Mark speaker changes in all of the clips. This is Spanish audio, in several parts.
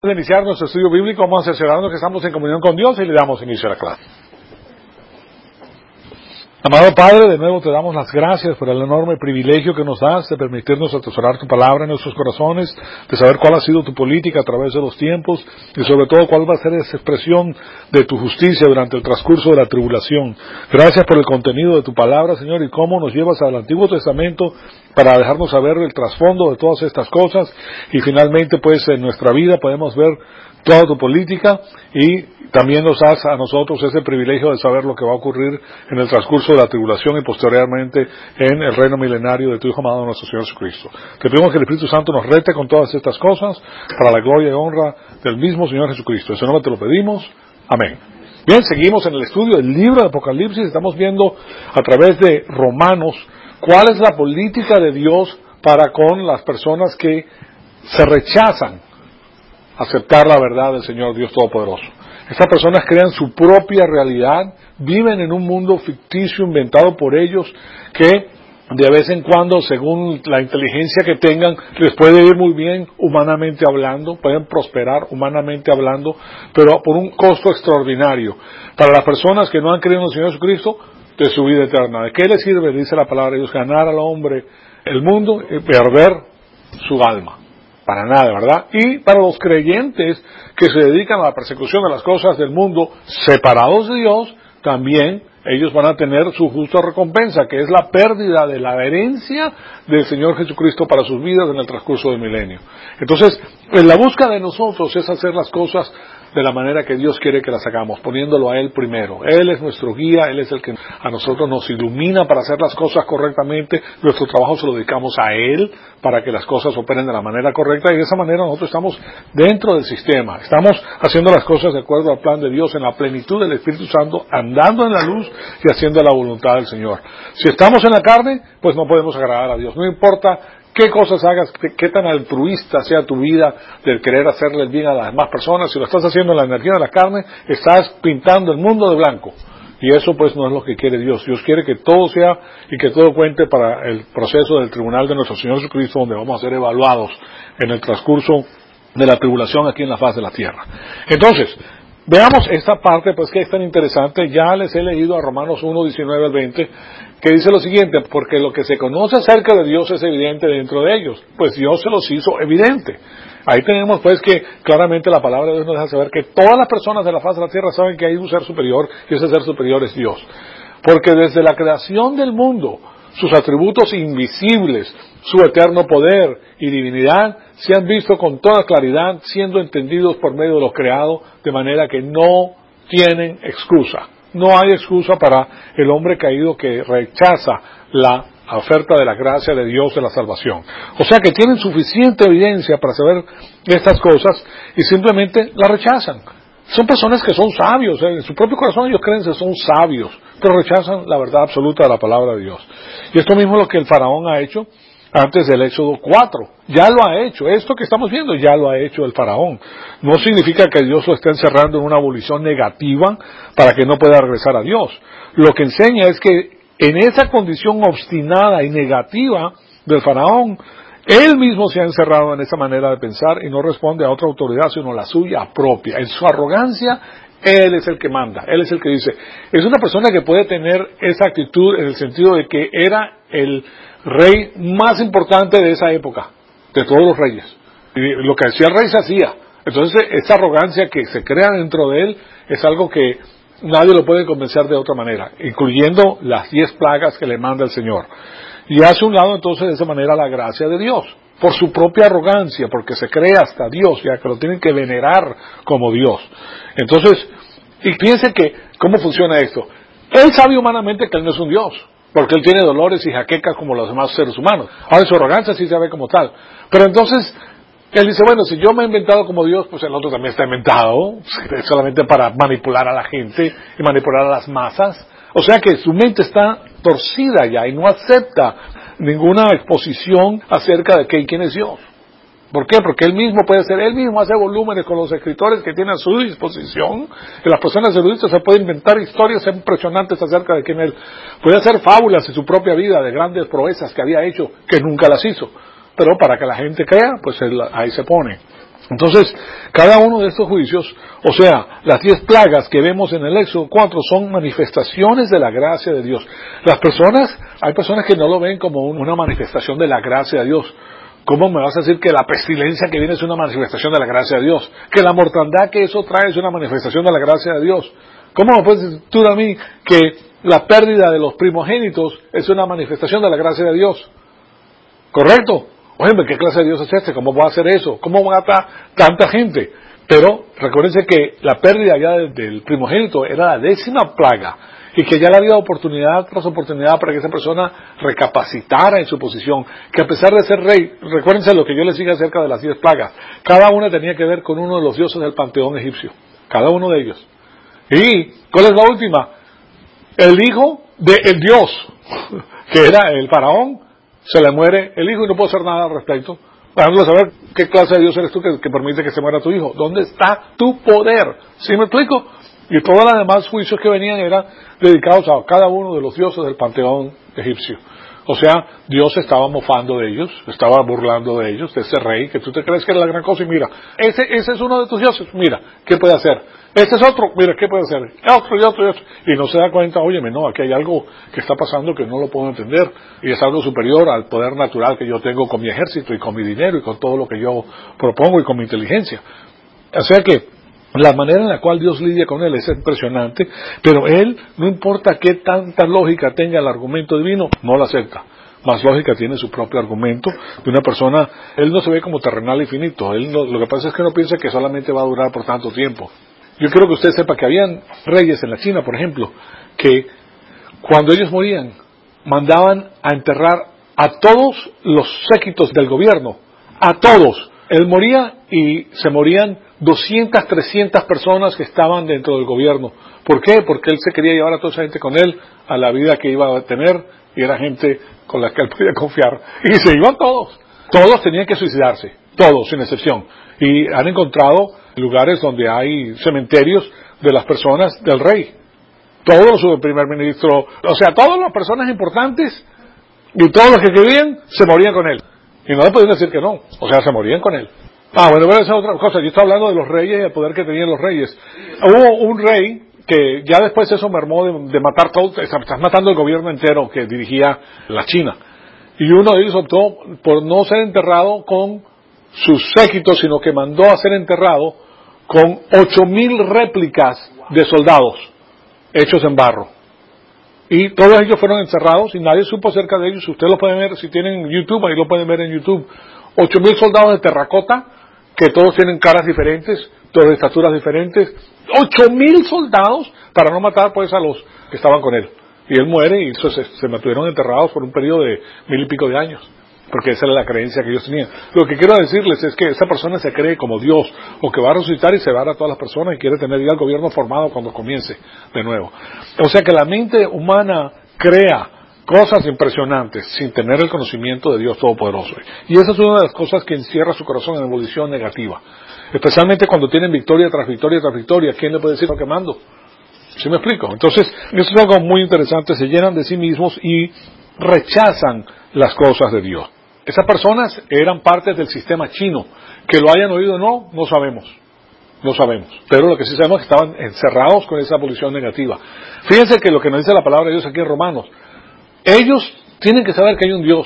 Speaker 1: De iniciar nuestro estudio bíblico, vamos a asegurarnos que estamos en comunión con Dios y le damos inicio a la clase. Amado Padre, de nuevo te damos las gracias por el enorme privilegio que nos das de permitirnos atesorar tu palabra en nuestros corazones, de saber cuál ha sido tu política a través de los tiempos y sobre todo cuál va a ser esa expresión de tu justicia durante el transcurso de la tribulación. Gracias por el contenido de tu palabra, Señor, y cómo nos llevas al Antiguo Testamento para dejarnos saber el trasfondo de todas estas cosas y finalmente pues en nuestra vida podemos ver toda tu política y también nos das a nosotros ese privilegio de saber lo que va a ocurrir en el transcurso de la tribulación y posteriormente en el reino milenario de tu Hijo amado nuestro Señor Jesucristo. Te pedimos que el Espíritu Santo nos rete con todas estas cosas para la gloria y honra del mismo Señor Jesucristo. En su nombre te lo pedimos. Amén. Bien, seguimos en el estudio del libro de Apocalipsis. Estamos viendo a través de Romanos cuál es la política de Dios para con las personas que se rechazan aceptar la verdad del Señor Dios Todopoderoso. Estas personas crean su propia realidad, viven en un mundo ficticio inventado por ellos que de vez en cuando, según la inteligencia que tengan, les puede ir muy bien humanamente hablando, pueden prosperar humanamente hablando, pero por un costo extraordinario. Para las personas que no han creído en el Señor Jesucristo, de su vida eterna. ¿De qué les sirve, dice la palabra de Dios, ganar al hombre el mundo y perder su alma? Para nada, ¿verdad? Y para los creyentes que se dedican a la persecución de las cosas del mundo, separados de Dios, también ellos van a tener su justa recompensa, que es la pérdida de la herencia del Señor Jesucristo para sus vidas en el transcurso del milenio. Entonces, en la búsqueda de nosotros es hacer las cosas de la manera que Dios quiere que las hagamos, poniéndolo a Él primero. Él es nuestro guía, Él es el que a nosotros nos ilumina para hacer las cosas correctamente. Nuestro trabajo se lo dedicamos a Él para que las cosas operen de la manera correcta y de esa manera nosotros estamos dentro del sistema. Estamos haciendo las cosas de acuerdo al plan de Dios en la plenitud del Espíritu Santo, andando en la luz y haciendo la voluntad del Señor. Si estamos en la carne, pues no podemos agradar a Dios. No importa qué cosas hagas, qué tan altruista sea tu vida del querer hacerle el bien a las demás personas, si lo estás haciendo en la energía de la carne, estás pintando el mundo de blanco. Y eso pues no es lo que quiere Dios. Dios quiere que todo sea y que todo cuente para el proceso del tribunal de nuestro Señor Jesucristo, donde vamos a ser evaluados en el transcurso de la tribulación aquí en la faz de la tierra. Entonces, veamos esta parte pues que es tan interesante. Ya les he leído a Romanos 1, 19 al 20, que dice lo siguiente: porque lo que se conoce acerca de Dios es evidente dentro de ellos, pues Dios se los hizo evidente. Ahí tenemos pues que claramente la palabra de Dios nos deja saber que todas las personas de la faz de la tierra saben que hay un ser superior y ese ser superior es Dios. Porque desde la creación del mundo, sus atributos invisibles, su eterno poder y divinidad se han visto con toda claridad, siendo entendidos por medio de lo creado, de manera que no tienen excusa. No hay excusa para el hombre caído que rechaza la oferta de la gracia de Dios de la salvación. O sea que tienen suficiente evidencia para saber estas cosas y simplemente la rechazan. Son personas que son sabios, en su propio corazón ellos creen que son sabios, pero rechazan la verdad absoluta de la palabra de Dios. Y esto mismo es lo que el faraón ha hecho antes del Éxodo 4. Ya lo ha hecho. Esto que estamos viendo ya lo ha hecho el faraón. No significa que Dios lo esté encerrando en una abolición negativa para que no pueda regresar a Dios. Lo que enseña es que en esa condición obstinada y negativa del faraón, él mismo se ha encerrado en esa manera de pensar y no responde a otra autoridad sino la suya propia. En su arrogancia, él es el que manda, él es el que dice. Es una persona que puede tener esa actitud en el sentido de que era el rey más importante de esa época, de todos los reyes. Y lo que decía el rey se hacía. Entonces, esa arrogancia que se crea dentro de él es algo que nadie lo puede convencer de otra manera, incluyendo las 10 plagas que le manda el Señor. Y hace un lado entonces de esa manera la gracia de Dios, por su propia arrogancia, porque se cree hasta Dios, ya que lo tienen que venerar como Dios. Entonces, y piensen que, ¿cómo funciona esto? Él sabe humanamente que él no es un Dios, porque él tiene dolores y jaquecas como los demás seres humanos. Ahora, su arrogancia sí se ve como tal. Pero entonces, él dice, bueno, si yo me he inventado como Dios, pues el otro también está inventado, solamente para manipular a la gente y manipular a las masas. O sea que su mente está torcida ya y no acepta ninguna exposición acerca de quién es Dios. ¿Por qué? Porque él mismo hace volúmenes con los escritores que tiene a su disposición, que las personas eruditas se pueden inventar historias impresionantes acerca de quién él. Puede hacer fábulas de su propia vida, de grandes proezas que había hecho, que nunca las hizo. Pero para que la gente crea, pues él ahí se pone. Entonces, cada uno de estos juicios, o sea, las 10 plagas que vemos en el Éxodo 4 son manifestaciones de la gracia de Dios. Hay personas que no lo ven como una manifestación de la gracia de Dios. ¿Cómo me vas a decir que la pestilencia que viene es una manifestación de la gracia de Dios? Que la mortandad que eso trae es una manifestación de la gracia de Dios. ¿Cómo me puedes decir tú a mí que la pérdida de los primogénitos es una manifestación de la gracia de Dios? ¿Correcto? Oye, ¿qué clase de Dios es este? ¿Cómo va a hacer eso? ¿Cómo mata tanta gente? Pero recuérdense que la pérdida ya del primogénito era la 10ª plaga y que ya le había oportunidad tras oportunidad para que esa persona recapacitara en su posición, que a pesar de ser rey, recuérdense lo que yo les dije acerca de las 10 plagas, cada una tenía que ver con uno de los dioses del panteón egipcio, cada uno de ellos. ¿Y cuál es la última? El hijo del dios, que era el faraón, se le muere el hijo y no puedo hacer nada al respecto. Vamos a saber qué clase de Dios eres tú que permite que se muera tu hijo. ¿Dónde está tu poder? ¿Sí me explico? Y todos los demás juicios que venían eran dedicados a cada uno de los dioses del panteón egipcio. O sea, Dios estaba mofando de ellos, estaba burlando de ellos, de ese rey que tú te crees que era la gran cosa y mira, ese es uno de tus dioses, mira, ¿qué puede hacer? Este es otro, mira, ¿qué puede hacer? Otro y otro y otro. Y no se da cuenta, óyeme, no, aquí hay algo que está pasando que no lo puedo entender y es algo superior al poder natural que yo tengo con mi ejército y con mi dinero y con todo lo que yo propongo y con mi inteligencia. O sea que la manera en la cual Dios lidia con él es impresionante, pero él, no importa qué tanta lógica tenga el argumento divino, no lo acepta. Más lógica tiene su propio argumento de una persona. Él no se ve como terrenal y finito. Lo que pasa es que no piensa que solamente va a durar por tanto tiempo. Yo quiero que usted sepa que habían reyes en la China, por ejemplo, que cuando ellos morían, mandaban a enterrar a todos los séquitos del gobierno, a todos. Él moría y se morían 200, 300 personas que estaban dentro del gobierno. ¿Por qué? Porque él se quería llevar a toda esa gente con él a la vida que iba a tener y era gente con la que él podía confiar. Y se iban todos. Todos tenían que suicidarse, todos, sin excepción. Y han encontrado lugares donde hay cementerios de las personas del rey. Todos su primer ministro, o sea, todas las personas importantes y todos los que querían se morían con él. Y no le podían decir que no, o sea, se morían con él. Bueno, voy a decir otra cosa. Yo estoy hablando de los reyes y el poder que tenían los reyes. Hubo un rey que ya después eso mermó de matar todo, estás matando el gobierno entero que dirigía la China. Y uno de ellos optó por no ser enterrado con sus séquitos, sino que mandó a ser enterrado con 8,000 réplicas de soldados hechos en barro. Y todos ellos fueron encerrados y nadie supo acerca de ellos. Ustedes lo pueden ver, si tienen YouTube, ahí lo pueden ver en YouTube. 8,000 soldados de terracota, que todos tienen caras diferentes, todas de estaturas diferentes. 8,000 soldados para no matar pues a los que estaban con él. Y él muere y se mantuvieron enterrados por un periodo de 1,000 y pico de años. Porque esa era la creencia que ellos tenían. Lo que quiero decirles es que esa persona se cree como Dios, o que va a resucitar y se va a dar a todas las personas y quiere tener ya el gobierno formado cuando comience de nuevo. O sea que la mente humana crea cosas impresionantes sin tener el conocimiento de Dios Todopoderoso. Y esa es una de las cosas que encierra su corazón en ebullición negativa. Especialmente cuando tienen victoria tras victoria tras victoria. ¿Quién le puede decir lo que mando? ¿Sí me explico? Entonces, eso es algo muy interesante. Se llenan de sí mismos y rechazan las cosas de Dios. Esas personas eran parte del sistema chino. Que lo hayan oído o no, no sabemos. No sabemos. Pero lo que sí sabemos es que estaban encerrados con esa abolición negativa. Fíjense que lo que nos dice la palabra de Dios aquí en Romanos. Ellos tienen que saber que hay un Dios,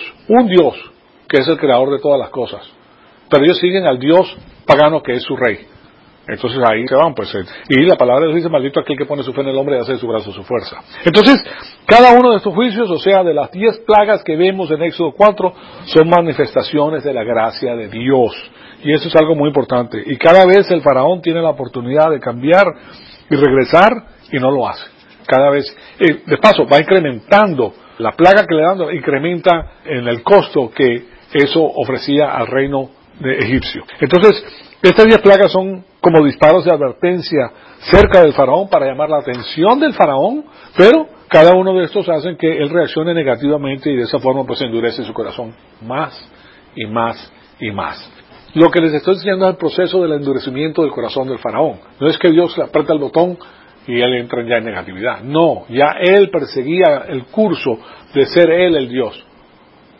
Speaker 1: que es el creador de todas las cosas. Pero ellos siguen al Dios pagano que es su rey. Entonces ahí se van, pues. Y la palabra de Dios dice, maldito aquel que pone su fe en el hombre y hace de su brazo su fuerza. Entonces, cada uno de estos juicios, o sea, de las 10 plagas que vemos en Éxodo 4, son manifestaciones de la gracia de Dios. Y eso es algo muy importante. Y cada vez el faraón tiene la oportunidad de cambiar y regresar y no lo hace. Cada vez, de paso, va incrementando. La plaga que le dan incrementa en el costo que eso ofrecía al reino de egipcio. Entonces, estas 10 plagas son como disparos de advertencia cerca del faraón para llamar la atención del faraón, pero cada uno de estos hacen que él reaccione negativamente y de esa forma pues endurece su corazón más y más y más. Lo que les estoy diciendo es el proceso del endurecimiento del corazón del faraón. No es que Dios le aprieta el botón y él entra ya en negatividad. No, ya él perseguía el curso de ser él el Dios.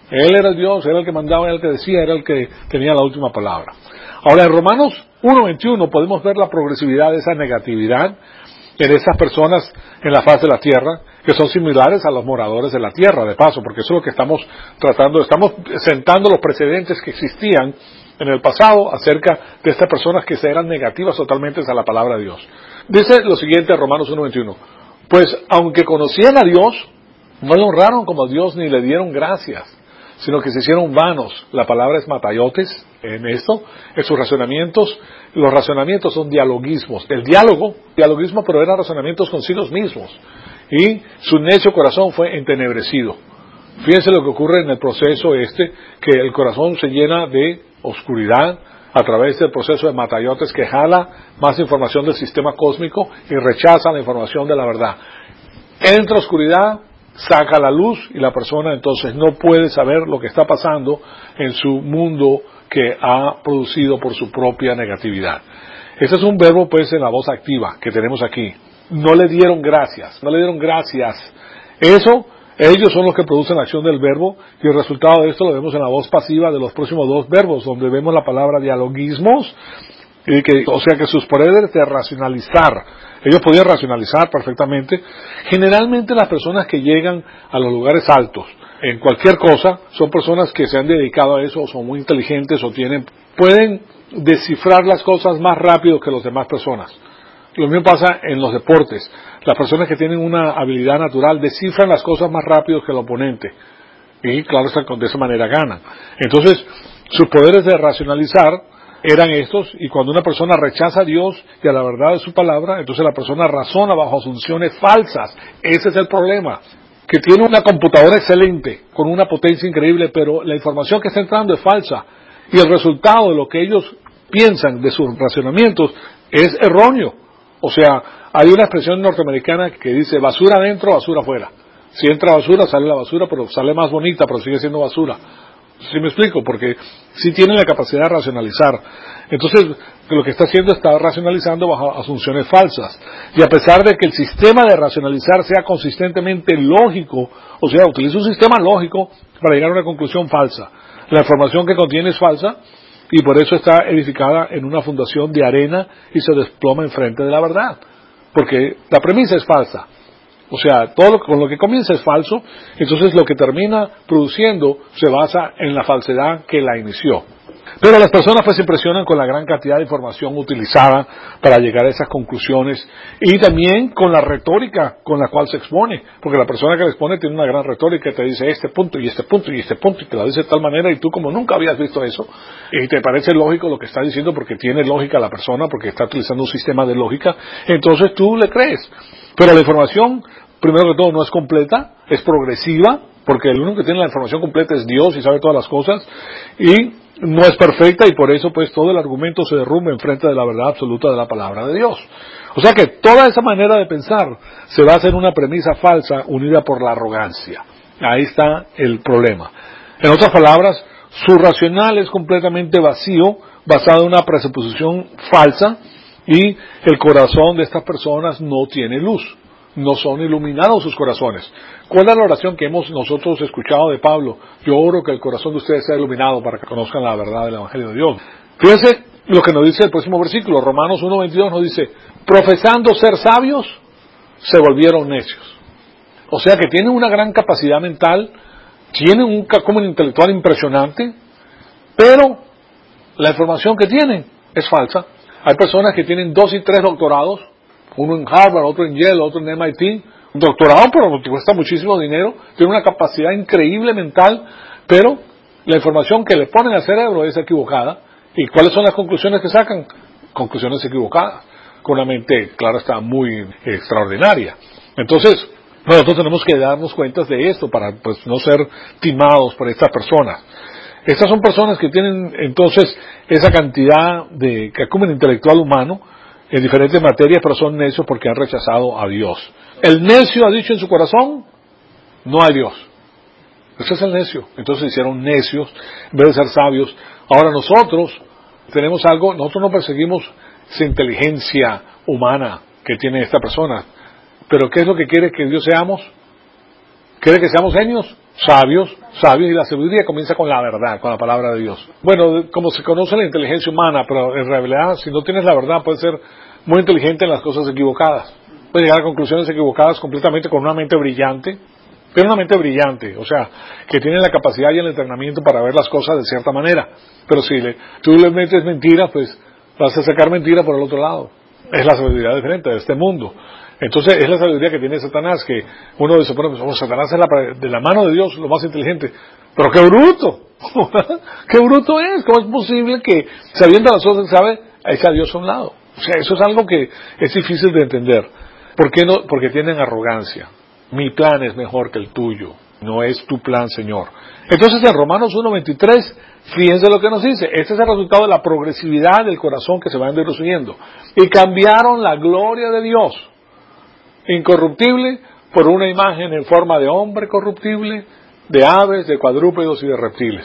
Speaker 1: Él era Dios, era el que mandaba, era el que decía, era el que tenía la última palabra. Ahora, en Romanos 1:21 podemos ver la progresividad de esa negatividad en esas personas en la faz de la tierra, que son similares a los moradores de la tierra, de paso, porque eso es lo que estamos tratando, estamos sentando los precedentes que existían en el pasado acerca de estas personas que eran negativas totalmente a la palabra de Dios. Dice lo siguiente Romanos 1:21, pues aunque conocían a Dios, no le honraron como a Dios ni le dieron gracias, sino que se hicieron vanos. La palabra es matayotes en esto, en sus razonamientos. Los razonamientos son dialogismos. El dialogismo, pero eran razonamientos consigo mismos. Y su necio corazón fue entenebrecido. Fíjense lo que ocurre en el proceso que el corazón se llena de oscuridad a través del proceso de matayotes que jala más información del sistema cósmico y rechaza la información de la verdad. Entra oscuridad, saca la luz y la persona entonces no puede saber lo que está pasando en su mundo que ha producido por su propia negatividad. Este es un verbo pues en la voz activa que tenemos aquí. No le dieron gracias. Ellos son los que producen la acción del verbo y el resultado de esto lo vemos en la voz pasiva de los próximos dos verbos, donde vemos la palabra dialogismos, o sea que sus poderes de racionalizar, ellos podían racionalizar perfectamente. Generalmente las personas que llegan a los lugares altos en cualquier cosa son personas que se han dedicado a eso o son muy inteligentes o pueden descifrar las cosas más rápido que las demás personas. Lo mismo pasa en los deportes. Las personas que tienen una habilidad natural descifran las cosas más rápido que el oponente. Y claro, de esa manera ganan. Entonces, sus poderes de racionalizar eran estos, y cuando una persona rechaza a Dios y a la verdad de su palabra, entonces la persona razona bajo asunciones falsas. Ese es el problema. Que tiene una computadora excelente, con una potencia increíble, pero la información que está entrando es falsa. Y el resultado de lo que ellos piensan de sus racionamientos es erróneo. O sea, hay una expresión norteamericana que dice basura adentro, basura afuera. Si entra basura, sale la basura, pero sale más bonita, pero sigue siendo basura. ¿Sí me explico? Porque sí tienen la capacidad de racionalizar. Entonces, lo que está haciendo está racionalizando bajo asunciones falsas. Y a pesar de que el sistema de racionalizar sea consistentemente lógico, o sea, utiliza un sistema lógico para llegar a una conclusión falsa. La información que contiene es falsa, y por eso está edificada en una fundación de arena y se desploma enfrente de la verdad, porque la premisa es falsa. O sea, todo con lo que comienza es falso, entonces lo que termina produciendo se basa en la falsedad que la inició. Pero las personas pues se impresionan con la gran cantidad de información utilizada para llegar a esas conclusiones y también con la retórica con la cual se expone, porque la persona que le expone tiene una gran retórica y te dice este punto y este punto y este punto y te la dice de tal manera y tú como nunca habías visto eso y te parece lógico lo que está diciendo porque tiene lógica la persona, porque está utilizando un sistema de lógica, entonces tú le crees. Pero la información, primero que todo, no es completa, es progresiva, porque el único que tiene la información completa es Dios y sabe todas las cosas, y no es perfecta, y por eso pues todo el argumento se derrumba en frente de la verdad absoluta de la palabra de Dios. O sea que toda esa manera de pensar se basa en una premisa falsa unida por la arrogancia. Ahí está el problema. En otras palabras, su racional es completamente vacío, basado en una presuposición falsa, y el corazón de estas personas no tiene luz. No son iluminados sus corazones. ¿Cuál es la oración que hemos nosotros escuchado de Pablo? Yo oro que el corazón de ustedes sea iluminado para que conozcan la verdad del Evangelio de Dios. Fíjense lo que nos dice el próximo versículo, Romanos 1:22 nos dice, profesando ser sabios, se volvieron necios. O sea que tienen una gran capacidad mental, tienen un cacumen intelectual impresionante, pero la información que tienen es falsa. Hay personas que tienen 2 y 3 doctorados, uno en Harvard, otro en Yale, otro en MIT, un doctorado, pero que cuesta muchísimo dinero, tiene una capacidad increíble mental, pero la información que le ponen al cerebro es equivocada. ¿Y cuáles son las conclusiones que sacan? Conclusiones equivocadas, con una mente, claro, está muy extraordinaria. Entonces, nosotros tenemos que darnos cuenta de esto para pues no ser timados por estas personas. Estas son personas que tienen entonces esa cantidad de cacumen intelectual humano en diferentes materias, pero son necios porque han rechazado a Dios. El necio ha dicho en su corazón, no hay Dios. Ese es el necio. Entonces se hicieron necios en vez de ser sabios. Ahora nosotros tenemos algo, nosotros no perseguimos esa inteligencia humana que tiene esta persona. Pero ¿qué es lo que quiere que Dios seamos? ¿Quiere que seamos genios? sabios, y la sabiduría comienza con la verdad, con la palabra de Dios. Bueno, como se conoce la inteligencia humana, pero en realidad, si no tienes la verdad, puedes ser muy inteligente en las cosas equivocadas. Puedes llegar a conclusiones equivocadas completamente con una mente brillante, pero una mente brillante, o sea, que tiene la capacidad y el entrenamiento para ver las cosas de cierta manera. Pero si tú le metes mentiras, pues vas a sacar mentiras por el otro lado. Es la sabiduría diferente de este mundo. Entonces es la sabiduría que tiene Satanás, que uno se pone, pues, Satanás es de la mano de Dios lo más inteligente. Pero ¡qué bruto! ¡Qué bruto es! ¿Cómo es posible que, sabiendo las cosas que sabe, echa a Dios a un lado? O sea, eso es algo que es difícil de entender. ¿Por qué no? Porque tienen arrogancia. Mi plan es mejor que el tuyo. No es tu plan, Señor. Entonces en Romanos 1:23, fíjense lo que nos dice. Este es el resultado de la progresividad del corazón que se va endureciendo. Y cambiaron la gloria de Dios incorruptible por una imagen en forma de hombre corruptible, de aves, de cuadrúpedos y de reptiles.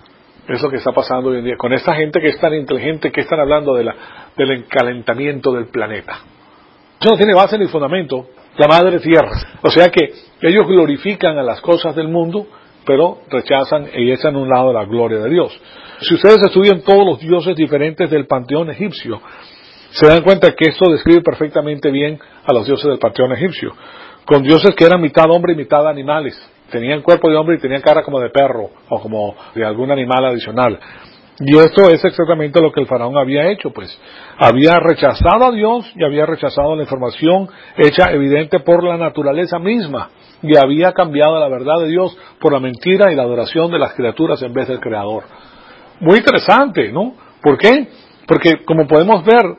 Speaker 1: Es lo que está pasando hoy en día con esta gente que es tan inteligente, que están hablando del encalentamiento del planeta. Eso no tiene base ni fundamento, la madre tierra. O sea que ellos glorifican a las cosas del mundo, pero rechazan y echan a un lado la gloria de Dios. Si ustedes estudian todos los dioses diferentes del panteón egipcio, se dan cuenta que esto describe perfectamente bien a los dioses del panteón egipcio, con dioses que eran mitad hombre y mitad animales. Tenían cuerpo de hombre y tenían cara como de perro o como de algún animal adicional. Y esto es exactamente lo que el faraón había hecho, pues. Había rechazado a Dios y había rechazado la información hecha evidente por la naturaleza misma. Y había cambiado la verdad de Dios por la mentira y la adoración de las criaturas en vez del Creador. Muy interesante, ¿no? ¿Por qué? Porque, como podemos ver,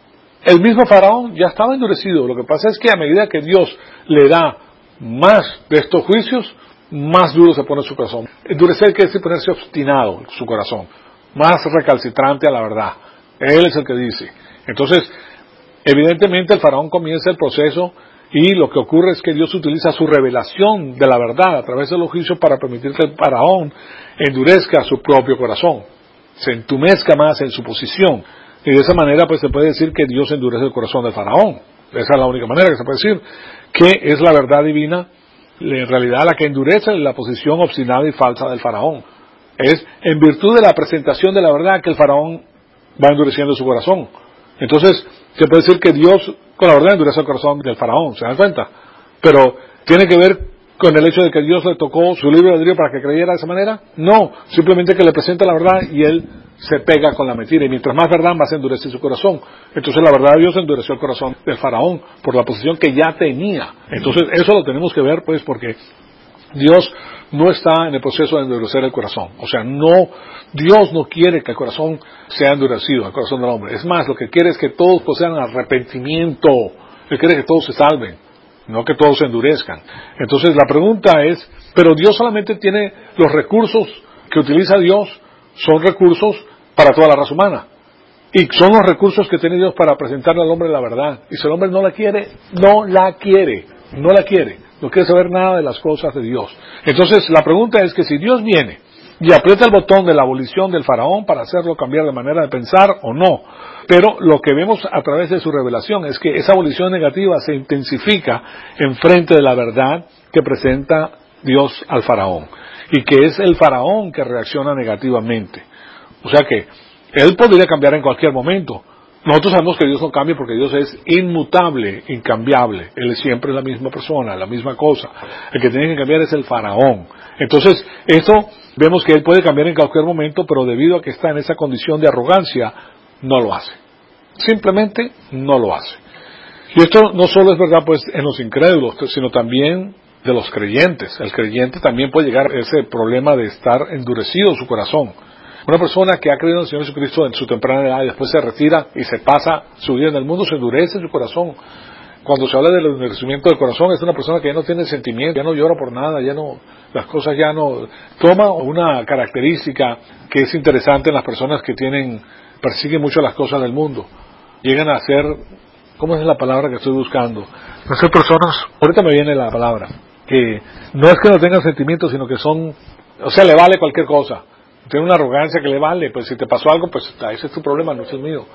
Speaker 1: el mismo faraón ya estaba endurecido. Lo que pasa es que a medida que Dios le da más de estos juicios, más duro se pone su corazón. Endurecer quiere decir ponerse obstinado su corazón, más recalcitrante a la verdad. Él es el que dice. Entonces, evidentemente el faraón comienza el proceso y lo que ocurre es que Dios utiliza su revelación de la verdad a través de los juicios para permitir que el faraón endurezca su propio corazón, se entumezca más en su posición. Y de esa manera pues se puede decir que Dios endurece el corazón del faraón. Esa es la única manera que se puede decir, que es la verdad divina, en realidad la que endurece la posición obstinada y falsa del faraón. Es en virtud de la presentación de la verdad que el faraón va endureciendo su corazón. Entonces se puede decir que Dios con la verdad endurece el corazón del faraón, ¿se dan cuenta? Pero ¿tiene que ver con el hecho de que Dios le tocó su libre albedrío para que creyera de esa manera? No, simplemente que le presenta la verdad y él se pega con la mentira, y mientras más verdad, más endurece su corazón. Entonces la verdad de Dios endureció el corazón del faraón por la posición que ya tenía. Entonces eso lo tenemos que ver pues porque Dios no está en el proceso de endurecer el corazón. O sea, Dios no quiere que el corazón sea endurecido, el corazón del hombre. Es más, lo que quiere es que todos posean arrepentimiento. Él quiere que todos se salven, no que todos se endurezcan. Entonces la pregunta es, pero Dios solamente tiene los recursos que utiliza Dios, son recursos para toda la raza humana. Y son los recursos que tiene Dios para presentarle al hombre la verdad. Y si el hombre no la quiere, no quiere saber nada de las cosas de Dios. Entonces la pregunta es que si Dios viene y aprieta el botón de la abolición del faraón para hacerlo cambiar de manera de pensar o no, pero lo que vemos a través de su revelación es que esa abolición negativa se intensifica en frente de la verdad que presenta Dios al faraón, y que es el faraón que reacciona negativamente. O sea que él podría cambiar en cualquier momento. Nosotros sabemos que Dios no cambia porque Dios es inmutable, incambiable. Él es siempre la misma persona, la misma cosa. El que tiene que cambiar es el faraón. Entonces, esto vemos que él puede cambiar en cualquier momento, pero debido a que está en esa condición de arrogancia, no lo hace. Simplemente no lo hace. Y esto no solo es verdad pues en los incrédulos, sino también de los creyentes. El creyente también puede llegar a ese problema de estar endurecido su corazón. Una persona que ha creído en el Señor Jesucristo en su temprana edad y después se retira y se pasa su vida en el mundo, se endurece su corazón. Cuando se habla del endurecimiento del corazón, es una persona que ya no tiene sentimiento, ya no llora por nada, las cosas ya no... Toma una característica que es interesante en las personas que persiguen mucho las cosas del mundo. Llegan a ser, ¿cómo es la palabra que estoy buscando? No ser personas, ahorita me viene la palabra, que no es que no tengan sentimientos, sino que son, o sea, le vale cualquier cosa. Tiene una arrogancia que le vale, pues si te pasó algo, pues ese es tu problema, no es el mío.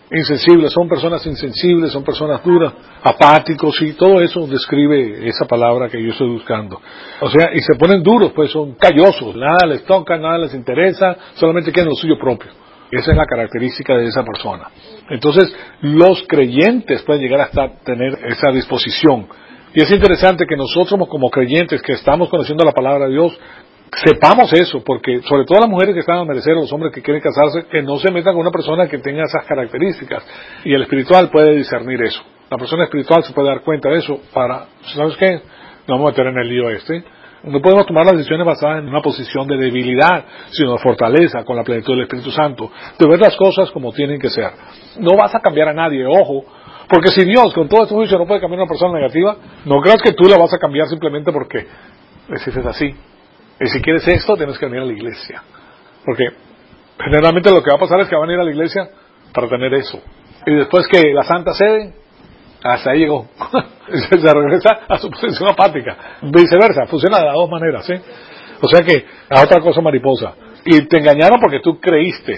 Speaker 1: insensibles, son personas insensibles, son personas duras, apáticos, y todo eso describe esa palabra que yo estoy buscando. O sea, y se ponen duros, pues son callosos, nada les toca, nada les interesa, solamente quieren lo suyo propio. Esa es la característica de esa persona. Entonces, los creyentes pueden llegar hasta tener esa disposición. Y es interesante que nosotros como creyentes que estamos conociendo la palabra de Dios, sepamos eso, porque sobre todo las mujeres que están a merecer, los hombres que quieren casarse, que no se metan con una persona que tenga esas características. Y el espiritual puede discernir eso. La persona espiritual se puede dar cuenta de eso para, ¿sabes qué? No vamos a meter en el lío este. No podemos tomar las decisiones basadas en una posición de debilidad, sino de fortaleza, con la plenitud del Espíritu Santo. De ver las cosas como tienen que ser. No vas a cambiar a nadie, ojo. Porque si Dios, con todo este juicio, no puede cambiar a una persona negativa, no creas que tú la vas a cambiar simplemente porque decides así. Y si quieres esto, tienes que venir a la iglesia. Porque generalmente lo que va a pasar es que van a ir a la iglesia para tener eso. Y después que la santa cede, hasta ahí llegó. Se regresa a su posición apática. Viceversa, funciona de las dos maneras, ¿sí? O sea que, a otra cosa mariposa. Y te engañaron porque tú creíste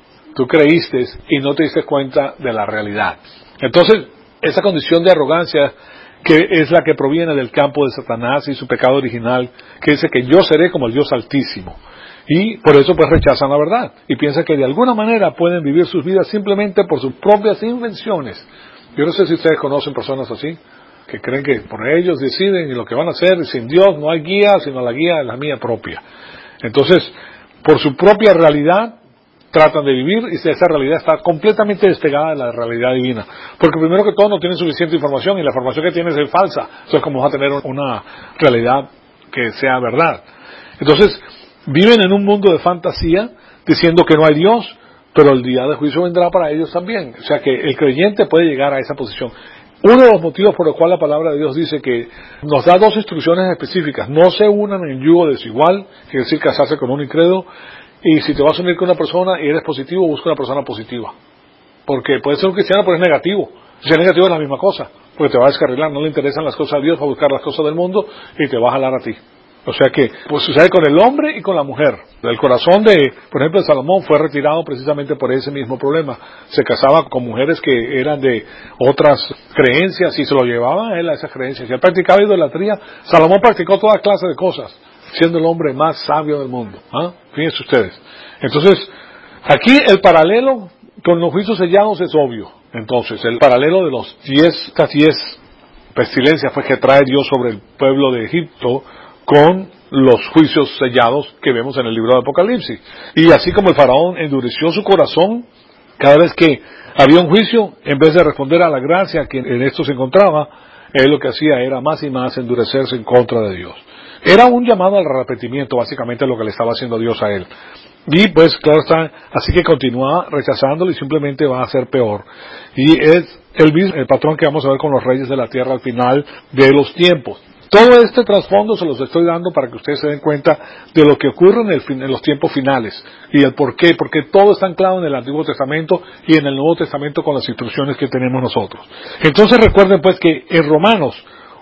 Speaker 1: y no te diste cuenta de la realidad. Entonces, esa condición de arrogancia, que es la que proviene del campo de Satanás y su pecado original, que dice que yo seré como el Dios Altísimo. Y por eso pues rechazan la verdad. Y piensan que de alguna manera pueden vivir sus vidas simplemente por sus propias invenciones. Yo no sé si ustedes conocen personas así, que creen que por ellos deciden y lo que van a hacer, y sin Dios no hay guía, sino la guía es la mía propia. Entonces, por su propia realidad, tratan de vivir y esa realidad está completamente despegada de la realidad divina. Porque primero que todo no tienen suficiente información y la información que tienen es falsa. Entonces, ¿cómo vas a tener una realidad que sea verdad? Entonces, viven en un mundo de fantasía diciendo que no hay Dios, pero el día de juicio vendrá para ellos también. O sea que el creyente puede llegar a esa posición. Uno de los motivos por el cual la palabra de Dios dice que nos da dos instrucciones específicas. No se unan en yugo desigual, quiere decir casarse con un incrédulo. Y si te vas a unir con una persona y eres positivo, busca una persona positiva. Porque puede ser un cristiano, pero es negativo. Si es negativo es la misma cosa, porque te va a descarrilar, no le interesan las cosas de Dios, va a buscar las cosas del mundo y te va a jalar a ti. O sea que, pues sucede con el hombre y con la mujer. El corazón de, por ejemplo, de Salomón fue retirado precisamente por ese mismo problema. Se casaba con mujeres que eran de otras creencias y se lo llevaban a él a esas creencias. Y él practicaba idolatría. Salomón practicó toda clase de cosas, siendo el hombre más sabio del mundo. Fíjense ustedes. Entonces, aquí el paralelo con los juicios sellados es obvio. Entonces, el paralelo de estas 10 pestilencias fue que trae Dios sobre el pueblo de Egipto con los juicios sellados que vemos en el libro de Apocalipsis. Y así como el faraón endureció su corazón cada vez que había un juicio, en vez de responder a la gracia que en esto se encontraba, él lo que hacía era más y más endurecerse en contra de Dios. Era un llamado al arrepentimiento, básicamente lo que le estaba haciendo Dios a él. Y pues, claro está, así que continúa rechazándolo y simplemente va a ser peor. Y es el patrón que vamos a ver con los reyes de la tierra al final de los tiempos. Todo este trasfondo se los estoy dando para que ustedes se den cuenta de lo que ocurre en los tiempos finales y el por qué, porque todo está anclado en el Antiguo Testamento y en el Nuevo Testamento con las instrucciones que tenemos nosotros. Entonces recuerden pues que en Romanos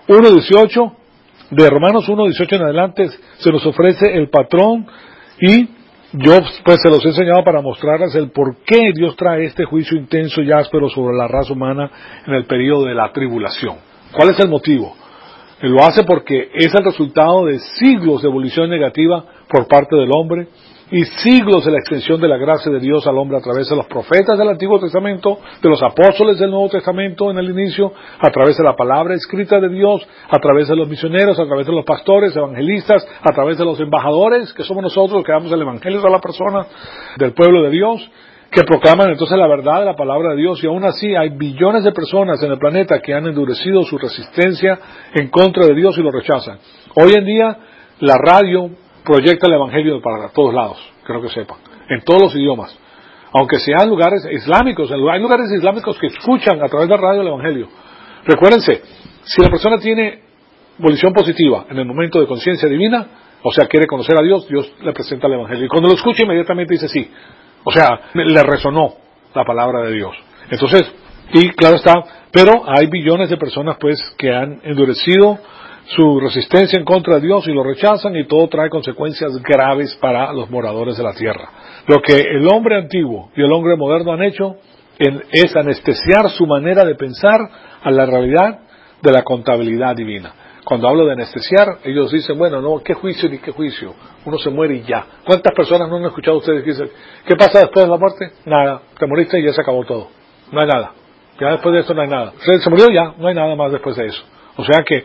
Speaker 1: 1.18, de Romanos 1.18 en adelante, se nos ofrece el patrón y yo pues se los he enseñado para mostrarles el por qué Dios trae este juicio intenso y áspero sobre la raza humana en el periodo de la tribulación. ¿Cuál es el motivo? Lo hace porque es el resultado de siglos de evolución negativa por parte del hombre y siglos de la extensión de la gracia de Dios al hombre a través de los profetas del Antiguo Testamento, de los apóstoles del Nuevo Testamento en el inicio, a través de la palabra escrita de Dios, a través de los misioneros, a través de los pastores, evangelistas, a través de los embajadores, que somos nosotros que damos el evangelio a la persona del pueblo de Dios, que proclaman entonces la verdad de la palabra de Dios, y aún así hay billones de personas en el planeta que han endurecido su resistencia en contra de Dios y lo rechazan. Hoy en día la radio proyecta el evangelio para todos lados, creo que sepan, en todos los idiomas, aunque sean lugares islámicos, hay lugares islámicos que escuchan a través de la radio el evangelio. Recuérdense, si la persona tiene volición positiva en el momento de conciencia divina, o sea, quiere conocer a Dios, Dios le presenta el evangelio, y cuando lo escucha inmediatamente dice sí. O sea, le resonó la palabra de Dios. Entonces, y claro está, pero hay billones de personas pues que han endurecido su resistencia en contra de Dios y lo rechazan, y todo trae consecuencias graves para los moradores de la tierra. Lo que el hombre antiguo y el hombre moderno han hecho es anestesiar su manera de pensar a la realidad de la contabilidad divina. Cuando hablo de anestesiar, ellos dicen, bueno, no, ¿qué juicio ni qué juicio? Uno se muere y ya. ¿Cuántas personas no han escuchado ustedes que dicen, ¿qué pasa después de la muerte? Nada, te moriste y ya se acabó todo. No hay nada. Ya después de esto no hay nada. Se murió ya, no hay nada más después de eso. O sea que,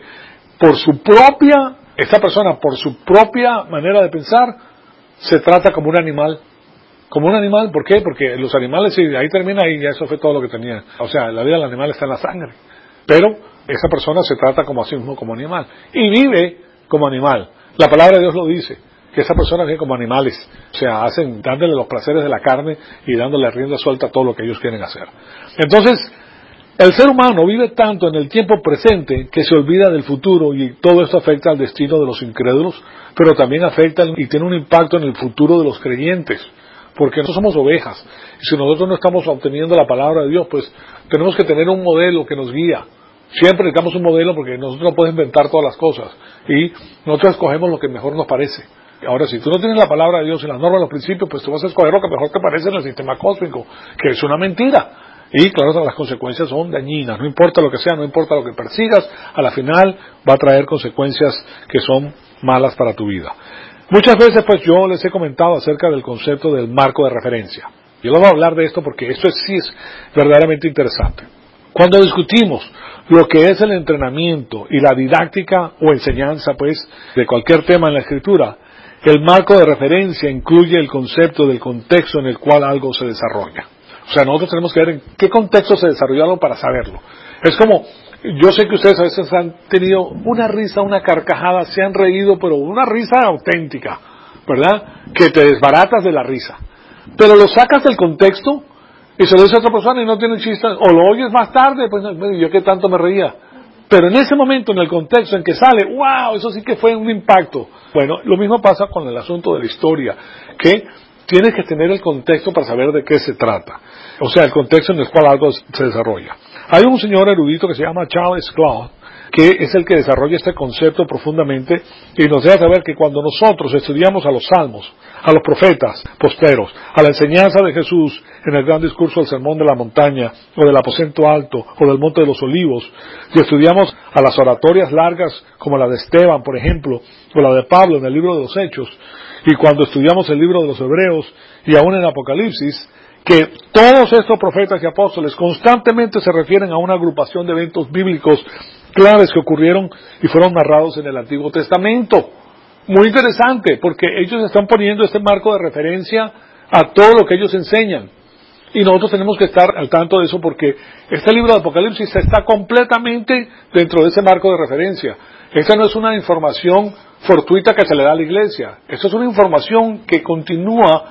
Speaker 1: esta persona, por su propia manera de pensar, se trata como un animal. Como un animal, ¿por qué? Porque los animales, si ahí termina y ya eso fue todo lo que tenían. O sea, la vida del animal está en la sangre. Pero esa persona se trata como así mismo, como animal. Y vive como animal. La palabra de Dios lo dice, que esa persona vive como animales. O sea, dándole los placeres de la carne y dándole rienda suelta a todo lo que ellos quieren hacer. Entonces, el ser humano vive tanto en el tiempo presente que se olvida del futuro, y todo esto afecta al destino de los incrédulos, pero también afecta y tiene un impacto en el futuro de los creyentes. Porque nosotros somos ovejas, y si nosotros no estamos obteniendo la palabra de Dios, pues tenemos que tener un modelo que nos guía. Siempre necesitamos un modelo porque nosotros no podemos inventar todas las cosas, y nosotros escogemos lo que mejor nos parece. Ahora, si tú no tienes la palabra de Dios y las normas, los principios, pues tú vas a escoger lo que mejor te parece en el sistema cósmico, que es una mentira. Y claro, las consecuencias son dañinas, no importa lo que sea, no importa lo que persigas, a la final va a traer consecuencias que son malas para tu vida. Muchas veces pues yo les he comentado acerca del concepto del marco de referencia. Yo les voy a hablar de esto porque esto sí es verdaderamente interesante. Cuando discutimos lo que es el entrenamiento y la didáctica o enseñanza pues de cualquier tema en la Escritura, el marco de referencia incluye el concepto del contexto en el cual algo se desarrolla. O sea, nosotros tenemos que ver en qué contexto se desarrolló algo para saberlo. Es como, yo sé que ustedes a veces han tenido una risa, una carcajada, se han reído, pero una risa auténtica, ¿verdad? Que te desbaratas de la risa. Pero lo sacas del contexto y se lo dice a otra persona y no tiene chiste, o lo oyes más tarde, pues yo qué tanto me reía. Pero en ese momento, en el contexto en que sale, wow, eso sí que fue un impacto. Bueno, lo mismo pasa con el asunto de la historia, que tienes que tener el contexto para saber de qué se trata. O sea, el contexto en el cual algo se desarrolla. Hay un señor erudito que se llama Charles Clough, que es el que desarrolla este concepto profundamente y nos deja saber que cuando nosotros estudiamos a los salmos, a los profetas posteros, a la enseñanza de Jesús en el gran discurso del Sermón de la Montaña, o del Aposento Alto, o del Monte de los Olivos, y estudiamos a las oratorias largas como la de Esteban, por ejemplo, o la de Pablo en el libro de los Hechos, y cuando estudiamos el libro de los Hebreos, y aún en Apocalipsis, que todos estos profetas y apóstoles constantemente se refieren a una agrupación de eventos bíblicos claves que ocurrieron y fueron narrados en el Antiguo Testamento. Muy interesante, porque ellos están poniendo este marco de referencia a todo lo que ellos enseñan. Y nosotros tenemos que estar al tanto de eso porque este libro de Apocalipsis está completamente dentro de ese marco de referencia. Esta no es una información fortuita que se le da a la iglesia. Esta es una información que continúa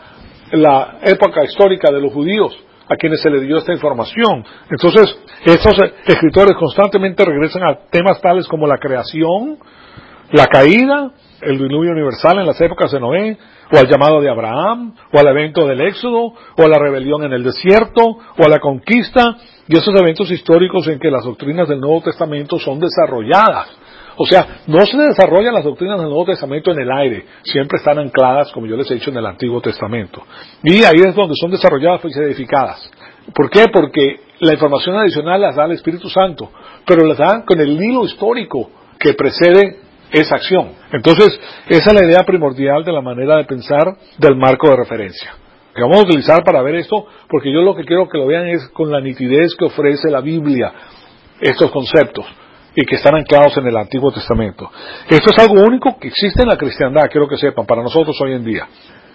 Speaker 1: la época histórica de los judíos, a quienes se les dio esta información. Entonces, estos escritores constantemente regresan a temas tales como la creación, la caída, el diluvio universal en las épocas de Noé, o al llamado de Abraham, o al evento del Éxodo, o a la rebelión en el desierto, o a la conquista, y esos eventos históricos en que las doctrinas del Nuevo Testamento son desarrolladas. O sea, no se desarrollan las doctrinas del Nuevo Testamento en el aire, siempre están ancladas, como yo les he dicho, en el Antiguo Testamento. Y ahí es donde son desarrolladas y edificadas. ¿Por qué? Porque la información adicional las da el Espíritu Santo, pero las da con el hilo histórico que precede esa acción. Entonces, esa es la idea primordial de la manera de pensar del marco de referencia. Que vamos a utilizar para ver esto, porque yo lo que quiero que lo vean es con la nitidez que ofrece la Biblia, estos conceptos, y que están anclados en el Antiguo Testamento. Esto es algo único que existe en la cristiandad, quiero que sepan, para nosotros hoy en día.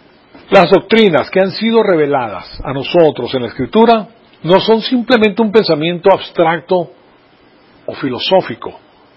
Speaker 1: Las doctrinas que han sido reveladas a nosotros en la Escritura no son simplemente un pensamiento abstracto o filosófico,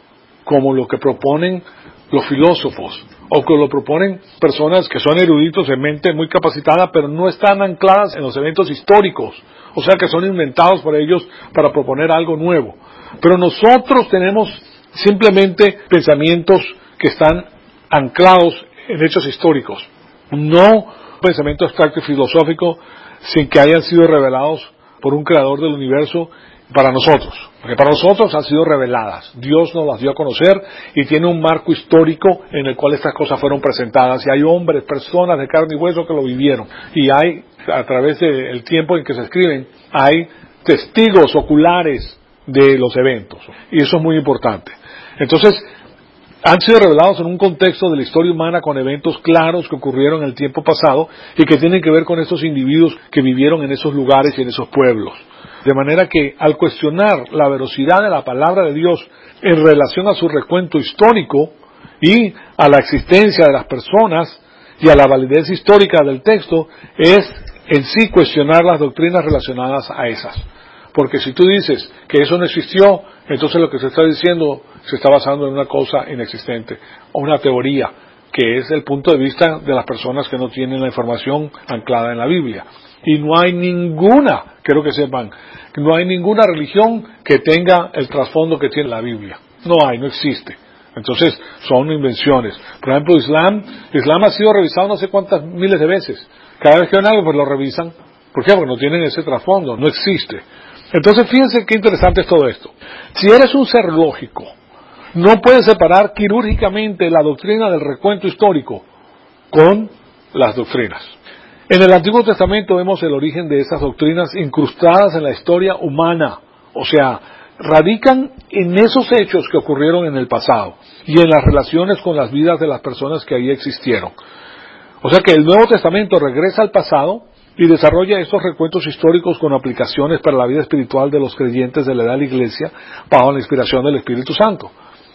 Speaker 1: como lo que proponen los filósofos, o que lo proponen personas que son eruditos de mente muy capacitada, pero no están ancladas en los eventos históricos, o sea que son inventados por ellos para proponer algo nuevo. Pero nosotros tenemos simplemente pensamientos que están anclados en hechos históricos, no un pensamiento abstracto y filosófico sin que hayan sido revelados por un creador del universo para nosotros, porque para nosotros han sido reveladas. Dios nos las dio a conocer y tiene un marco histórico en el cual estas cosas fueron presentadas, y hay hombres, personas de carne y hueso que lo vivieron, y hay, a través del tiempo en que se escriben, hay testigos oculares de los eventos, y eso es muy importante. Entonces, han sido revelados en un contexto de la historia humana con eventos claros que ocurrieron en el tiempo pasado y que tienen que ver con esos individuos que vivieron en esos lugares y en esos pueblos. De manera que, al cuestionar la veracidad de la palabra de Dios en relación a su recuento histórico y a la existencia de las personas y a la validez histórica del texto, es en sí cuestionar las doctrinas relacionadas a esas. Porque si tú dices que eso no existió, entonces lo que se está diciendo se está basando en una cosa inexistente, o una teoría, que es el punto de vista de las personas que no tienen la información anclada en la Biblia. Y no hay ninguna, quiero que sepan, no hay ninguna religión que tenga el trasfondo que tiene la Biblia. No hay, no existe. Entonces, son invenciones. Por ejemplo, Islam ha sido revisado no sé cuántas miles de veces. Cada vez que ven algo, pues lo revisan. ¿Por qué? Porque no tienen ese trasfondo, no existe. Entonces, fíjense qué interesante es todo esto. Si eres un ser lógico, no puedes separar quirúrgicamente la doctrina del recuento histórico con las doctrinas. En el Antiguo Testamento vemos el origen de esas doctrinas incrustadas en la historia humana, o sea, radican en esos hechos que ocurrieron en el pasado y en las relaciones con las vidas de las personas que ahí existieron. O sea que el Nuevo Testamento regresa al pasado y desarrolla estos recuentos históricos con aplicaciones para la vida espiritual de los creyentes de la edad de la Iglesia bajo la inspiración del Espíritu Santo.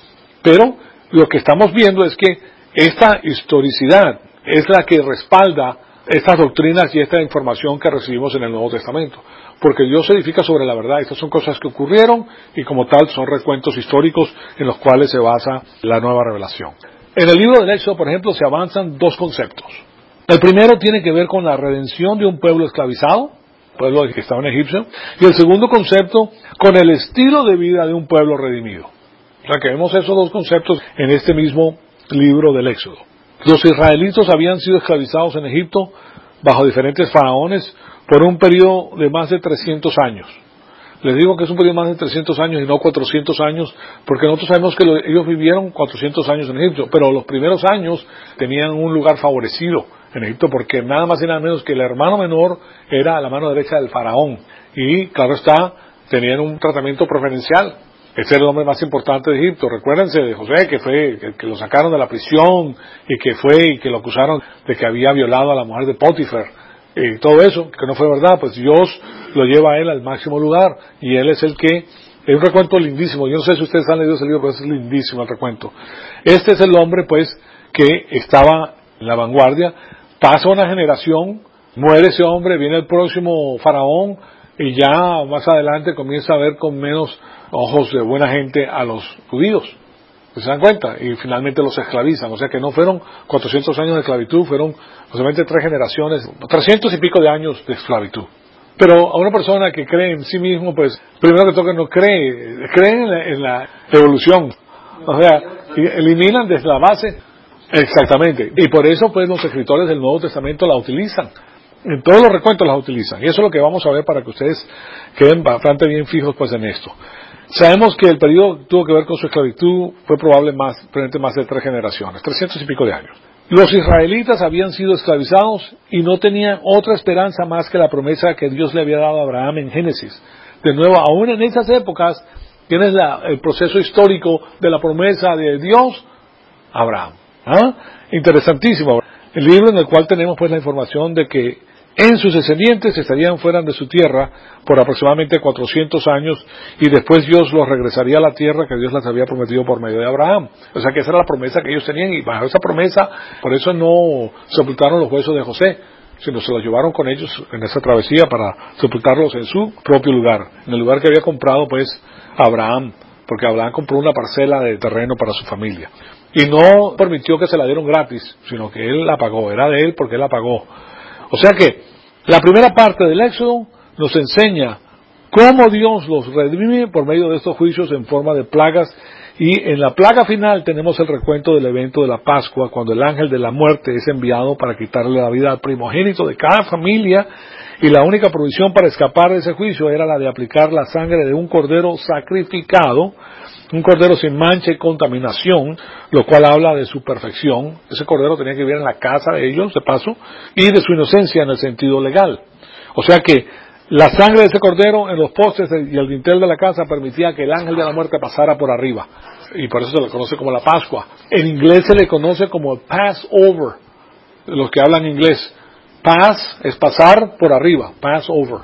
Speaker 1: Pero lo que estamos viendo es que esta historicidad es la que respalda estas doctrinas y esta información que recibimos en el Nuevo Testamento. Porque Dios se edifica sobre la verdad. Estas son cosas que ocurrieron y como tal son recuentos históricos en los cuales se basa la nueva revelación. En el libro del Éxodo, por ejemplo, se avanzan dos conceptos. El primero tiene que ver con la redención de un pueblo esclavizado, pueblo que estaba en Egipto, y el segundo concepto con el estilo de vida de un pueblo redimido. O sea que vemos esos dos conceptos en este mismo libro del Éxodo. Los israelitas habían sido esclavizados en Egipto bajo diferentes faraones por un periodo de más de 300 años. Les digo que es un periodo de más de 300 años y no 400 años, porque nosotros sabemos que ellos vivieron 400 años en Egipto, pero los primeros años tenían un lugar favorecido en Egipto, porque nada más y nada menos que el hermano menor era la mano derecha del faraón, y claro está, tenían un tratamiento preferencial. Ese era el hombre más importante de Egipto. Recuérdense de José, que lo sacaron de la prisión, y que lo acusaron de que había violado a la mujer de Potifar, y todo eso, que no fue verdad. Pues Dios lo lleva a él al máximo lugar, y él es el que, es un recuento lindísimo. Yo no sé si ustedes han leído ese libro, pero es lindísimo el recuento. Este es el hombre, pues, que estaba en la vanguardia. Pasa una generación, muere ese hombre, viene el próximo faraón, y ya más adelante comienza a ver con menos ojos de buena gente a los judíos. ¿Se dan cuenta? Y finalmente los esclavizan. O sea que no fueron 400 años de esclavitud, fueron posiblemente 3 generaciones, 300 y pico de años de esclavitud. Pero a una persona que cree en sí mismo, pues, primero que todo no cree en la evolución. O sea, eliminan desde la base. Exactamente. Y por eso, pues, los escritores del Nuevo Testamento la utilizan. En todos los recuentos las utilizan. Y eso es lo que vamos a ver para que ustedes queden bastante bien fijos, pues, en esto. Sabemos que el periodo tuvo que ver con su esclavitud, fue probablemente más de 3 generaciones, 300 y pico de años. Los israelitas habían sido esclavizados y no tenían otra esperanza más que la promesa que Dios le había dado a Abraham en Génesis. De nuevo, aún en esas épocas, tienes el proceso histórico de la promesa de Dios a Abraham. Interesantísimo. El libro en el cual tenemos pues la información de que en sus descendientes estarían fuera de su tierra por aproximadamente 400 años y después Dios los regresaría a la tierra que Dios les había prometido por medio de Abraham. O sea que esa era la promesa que ellos tenían y bajo esa promesa, por eso no sepultaron los huesos de José, sino se los llevaron con ellos en esa travesía para sepultarlos en su propio lugar, en el lugar que había comprado pues Abraham, porque Abraham compró una parcela de terreno para su familia. Y no permitió que se la dieron gratis, sino que él la pagó, era de él porque él la pagó. O sea que la primera parte del Éxodo nos enseña cómo Dios los redime por medio de estos juicios en forma de plagas Y en la plaga final tenemos el recuento del evento de la Pascua, cuando el ángel de la muerte es enviado para quitarle la vida al primogénito de cada familia, y la única provisión para escapar de ese juicio era la de aplicar la sangre de un cordero sacrificado, un cordero sin mancha y contaminación, lo cual habla de su perfección. Ese cordero tenía que vivir en la casa de ellos, de paso, y de su inocencia en el sentido legal. O sea que la sangre de ese cordero en los postes y el dintel de la casa permitía que el ángel de la muerte pasara por arriba. Y por eso se le conoce como la Pascua. En inglés se le conoce como el Passover, los que hablan inglés. Pass es pasar por arriba, Passover.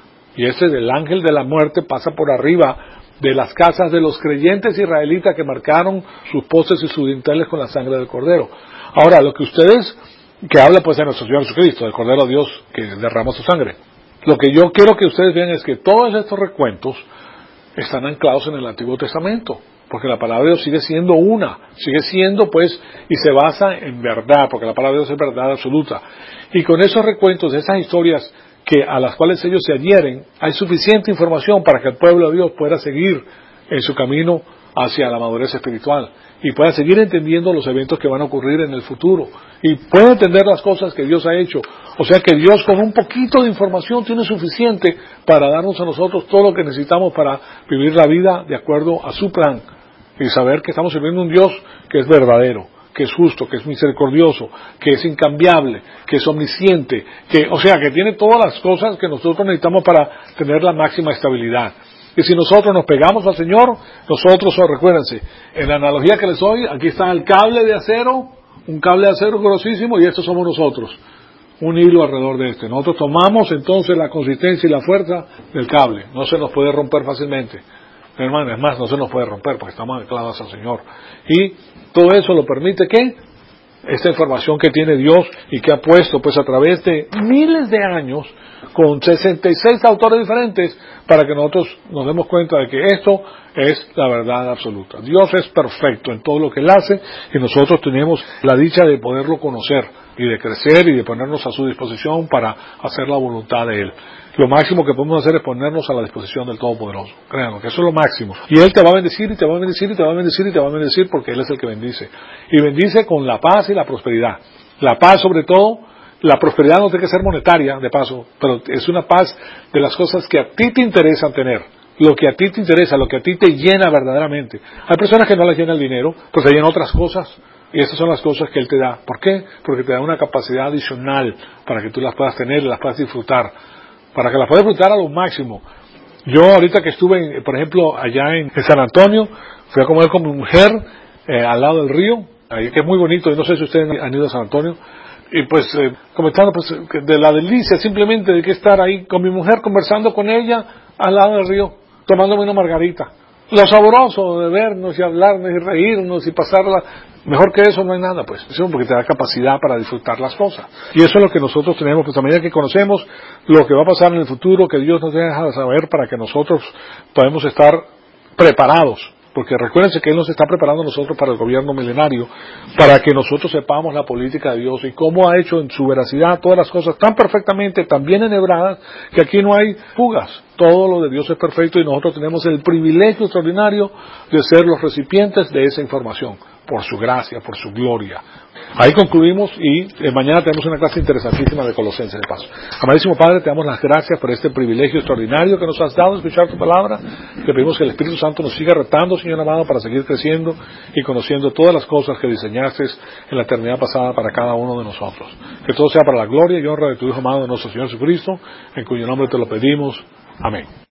Speaker 1: Y ese del ángel de la muerte pasa por arriba de las casas de los creyentes israelitas que marcaron sus postes y sus dinteles con la sangre del cordero. Ahora, lo que ustedes, que habla pues de nuestro Señor Jesucristo, del Cordero de Dios que derramó su sangre. Lo que yo quiero que ustedes vean es que todos estos recuentos están anclados en el Antiguo Testamento, porque la palabra de Dios sigue siendo una, sigue siendo pues, y se basa en verdad, porque la palabra de Dios es verdad absoluta. Y con esos recuentos, esas historias a las cuales ellos se adhieren, hay suficiente información para que el pueblo de Dios pueda seguir en su camino hacia la madurez espiritual y pueda seguir entendiendo los eventos que van a ocurrir en el futuro y pueda entender las cosas que Dios ha hecho. O sea que Dios con un poquito de información tiene suficiente para darnos a nosotros todo lo que necesitamos para vivir la vida de acuerdo a su plan y saber que estamos sirviendo a un Dios que es verdadero, que es justo, que es misericordioso, que es incambiable, que es omnisciente, o sea, que tiene todas las cosas que nosotros necesitamos para tener la máxima estabilidad. Y si nosotros nos pegamos al Señor, nosotros, recuérdense, en la analogía que les doy, aquí está el cable de acero, un cable de acero grosísimo, y estos somos nosotros, un hilo alrededor de este. Nosotros tomamos entonces la consistencia y la fuerza del cable, no se nos puede romper fácilmente. Hermano, es más, no se nos puede romper porque estamos anclados al Señor. Y todo eso lo permite ¿qué? Esta información que tiene Dios y que ha puesto pues a través de miles de años con 66 autores diferentes para que nosotros nos demos cuenta de que esto es la verdad absoluta. Dios es perfecto en todo lo que Él hace y nosotros tenemos la dicha de poderlo conocer y de crecer y de ponernos a su disposición para hacer la voluntad de Él. Lo máximo que podemos hacer es ponernos a la disposición del Todopoderoso. Créanlo, que eso es lo máximo. Y Él te va a bendecir, y te va a bendecir, y te va a bendecir, y te va a bendecir, porque Él es el que bendice. Y bendice con la paz y la prosperidad. La paz sobre todo, la prosperidad no tiene que ser monetaria, de paso, pero es una paz de las cosas que a ti te interesan tener. Lo que a ti te interesa, lo que a ti te llena verdaderamente. Hay personas que no les llena el dinero, pues se llenan otras cosas. Y esas son las cosas que Él te da. ¿Por qué? Porque te da una capacidad adicional para que tú las puedas tener y las puedas disfrutar. Para que las puedas disfrutar a lo máximo. Yo ahorita que estuve, por ejemplo, allá en San Antonio, fui a comer con mi mujer al lado del río, ahí que es muy bonito, y no sé si ustedes han ido a San Antonio, y pues comentando pues de la delicia simplemente de que estar ahí con mi mujer, conversando con ella al lado del río, tomándome una margarita. Lo sabroso de vernos y hablarnos y reírnos y pasarla, mejor que eso no hay nada, pues, porque te da capacidad para disfrutar las cosas. Y eso es lo que nosotros tenemos, pues a medida que conocemos lo que va a pasar en el futuro, que Dios nos deja saber para que nosotros podamos estar preparados. Porque recuérdense que Él nos está preparando a nosotros para el gobierno milenario, para que nosotros sepamos la política de Dios y cómo ha hecho en su veracidad todas las cosas tan perfectamente, tan bien enhebradas, que aquí no hay fugas. Todo lo de Dios es perfecto y nosotros tenemos el privilegio extraordinario de ser los recipientes de esa información, por su gracia, por su gloria. Ahí concluimos y mañana tenemos una clase interesantísima de Colosenses de paso. Amadísimo Padre, te damos las gracias por este privilegio extraordinario que nos has dado de escuchar tu palabra. Te pedimos que el Espíritu Santo nos siga retando, Señor amado, para seguir creciendo y conociendo todas las cosas que diseñaste en la eternidad pasada para cada uno de nosotros. Que todo sea para la gloria y honra de tu Hijo amado, nuestro Señor Jesucristo, en cuyo nombre te lo pedimos. Amén.